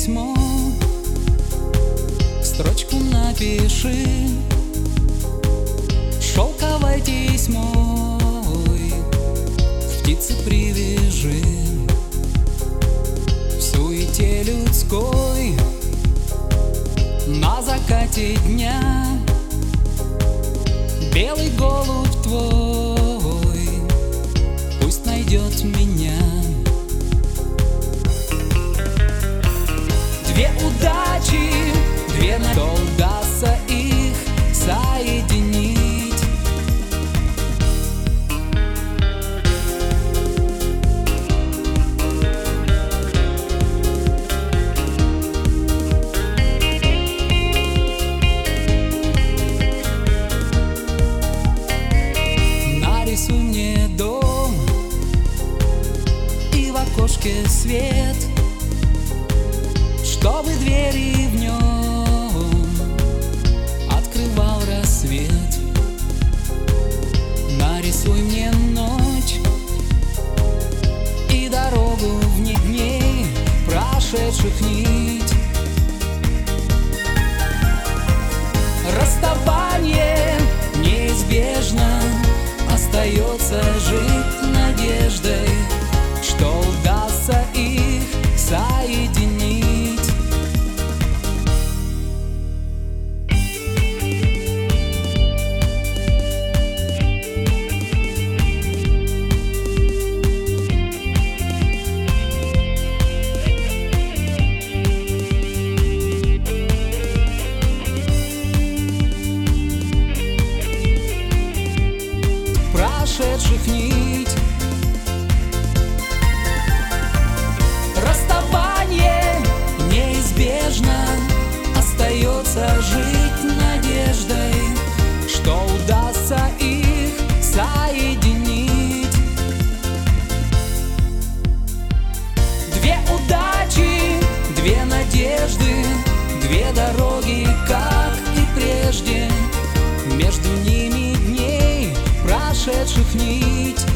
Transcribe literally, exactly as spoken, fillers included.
письмо, строчку напиши шелковой тесьмой, к птице привяжи. В суете людской на закате дня белый голубь твой пусть найдет меня. Две удачи, две на то удастся их соединить. Нарисуй мне дом и в окошке свет, чтобы двери в нем открывал рассвет. Нарисуй мне ночь и дорогу в ней дней, прошедших нить. Расставание неизбежно, остается жить надеждой, что удастся их соединить. Прошедших нить. Расставание неизбежно, остается жить надеждой, что удастся их соединить. Две удачи, две надежды, две дороги, как и прежде, между ними дней прошедших нить.